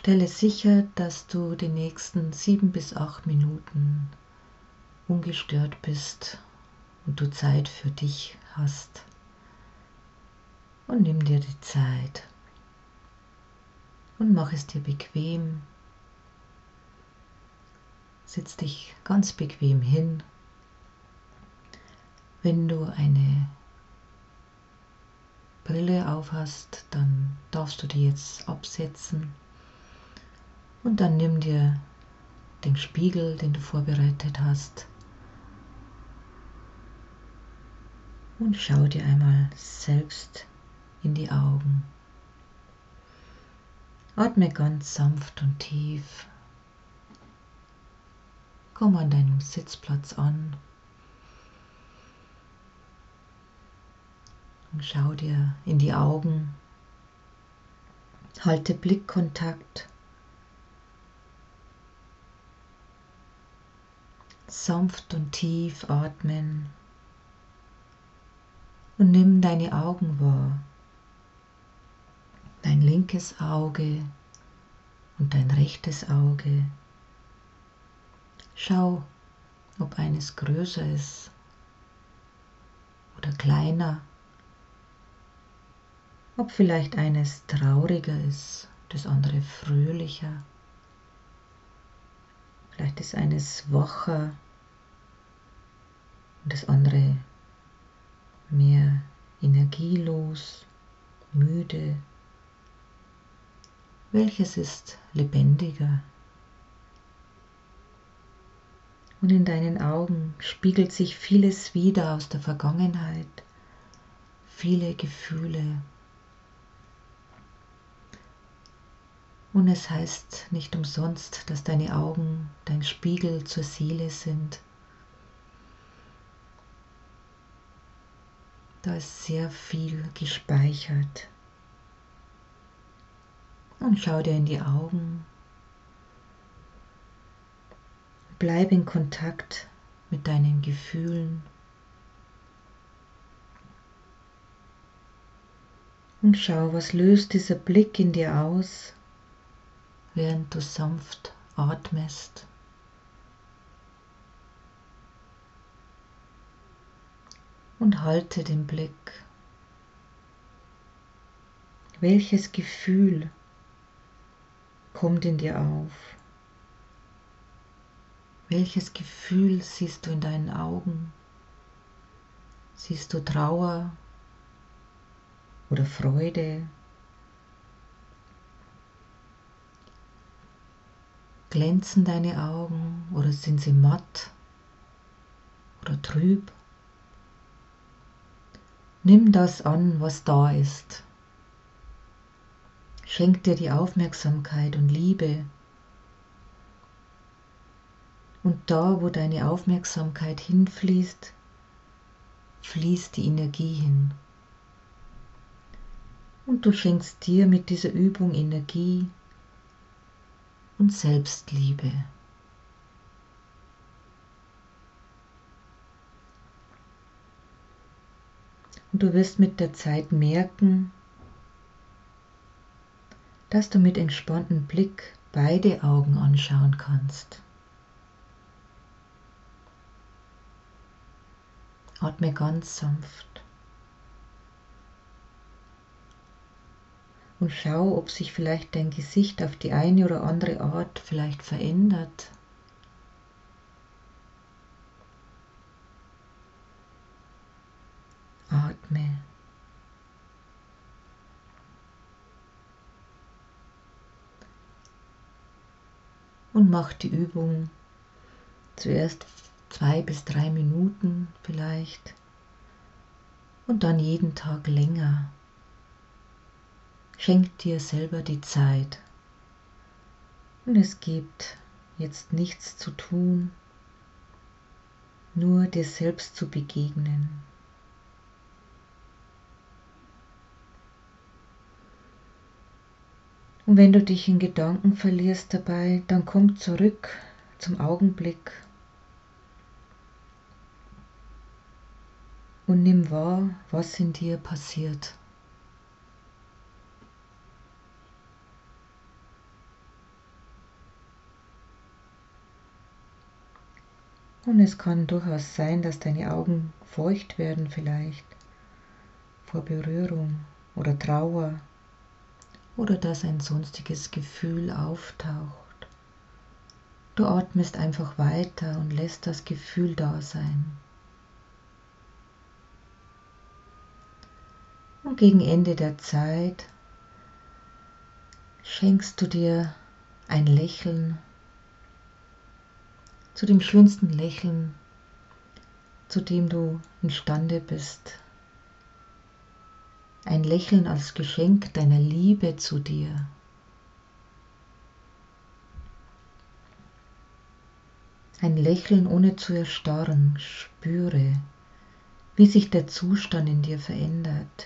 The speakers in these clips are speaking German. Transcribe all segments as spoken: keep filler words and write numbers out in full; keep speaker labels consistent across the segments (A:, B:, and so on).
A: Stelle sicher, dass du die nächsten sieben bis acht Minuten ungestört bist und du Zeit für dich hast. Und nimm dir die Zeit und mach es dir bequem. Setz dich ganz bequem hin. Wenn du eine Brille auf hast, dann darfst du die jetzt absetzen und dann nimm dir den Spiegel, den du vorbereitet hast, und schau dir einmal selbst in die Augen. Atme ganz sanft und tief. Komm an deinem Sitzplatz an und schau dir in die Augen. Halte Blickkontakt. Sanft und tief atmen und nimm deine Augen wahr. Dein linkes Auge und dein rechtes Auge. Schau, ob eines größer ist oder kleiner, ob vielleicht eines trauriger ist, das andere fröhlicher, vielleicht ist eines wacher und das andere mehr energielos, müde. Welches ist lebendiger? Und in deinen Augen spiegelt sich vieles wider aus der Vergangenheit, viele Gefühle. Und es heißt nicht umsonst, dass deine Augen dein Spiegel zur Seele sind. Da ist sehr viel gespeichert. Und schau dir in die Augen. Bleib in Kontakt mit deinen Gefühlen. Und schau, was löst dieser Blick in dir aus, während du sanft atmest. Und halte den Blick. Welches Gefühl kommt in dir auf? Welches Gefühl siehst du in deinen Augen? Siehst du Trauer oder Freude? Glänzen deine Augen oder sind sie matt oder trüb? Nimm das an, was da ist. Schenk dir die Aufmerksamkeit und Liebe. Und da, wo deine Aufmerksamkeit hinfließt, fließt die Energie hin. Und du schenkst dir mit dieser Übung Energie und Selbstliebe. Und du wirst mit der Zeit merken, dass du mit entspanntem Blick beide Augen anschauen kannst. Atme ganz sanft. Und schau, ob sich vielleicht dein Gesicht auf die eine oder andere Art vielleicht verändert. Atme. Und mach die Übung zuerst zwei bis drei Minuten vielleicht und dann jeden Tag länger. Schenk dir selber die Zeit. Und es gibt jetzt nichts zu tun, nur dir selbst zu begegnen. Und wenn du dich in Gedanken verlierst dabei, dann komm zurück zum Augenblick und nimm wahr, was in dir passiert. Und es kann durchaus sein, dass deine Augen feucht werden vielleicht vor Berührung oder Trauer oder dass ein sonstiges Gefühl auftaucht. Du atmest einfach weiter und lässt das Gefühl da sein. Und gegen Ende der Zeit schenkst du dir ein Lächeln, zu dem schönsten Lächeln, zu dem du imstande bist. Ein Lächeln als Geschenk deiner Liebe zu dir. Ein Lächeln ohne zu erstarren. Spüre, wie sich der Zustand in dir verändert.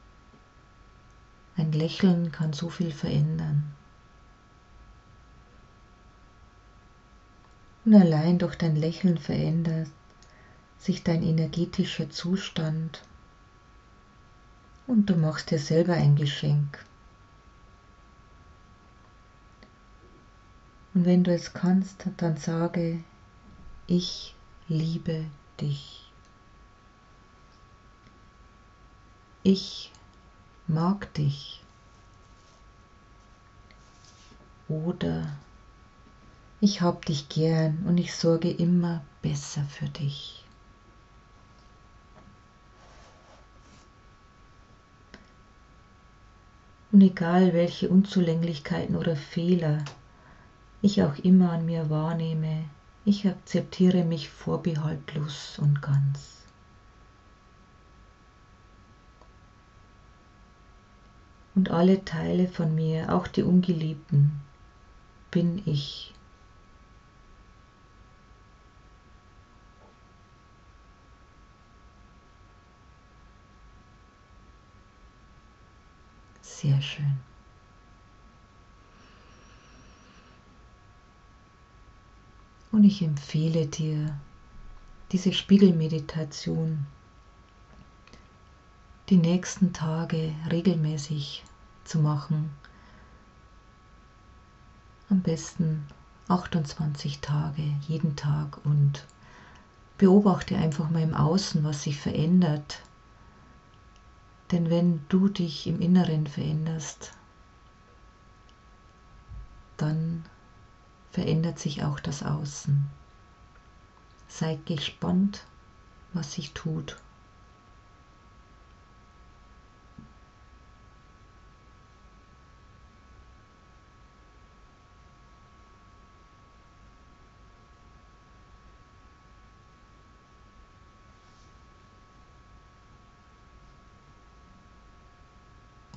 A: Ein Lächeln kann so viel verändern. Und allein durch dein Lächeln verändert sich dein energetischer Zustand und du machst dir selber ein Geschenk. Und wenn du es kannst, dann sage, ich liebe dich. Ich mag dich. Oder ich hab dich gern und ich sorge immer besser für dich. Und egal welche Unzulänglichkeiten oder Fehler ich auch immer an mir wahrnehme, ich akzeptiere mich vorbehaltlos und ganz. Und alle Teile von mir, auch die Ungeliebten, bin ich. Sehr schön. Und ich empfehle dir, diese Spiegelmeditation die nächsten Tage regelmäßig zu machen. Am besten achtundzwanzig Tage, jeden Tag, und beobachte einfach mal im Außen, was sich verändert. Denn wenn du dich im Inneren veränderst, dann verändert sich auch das Außen. Sei gespannt, was sich tut.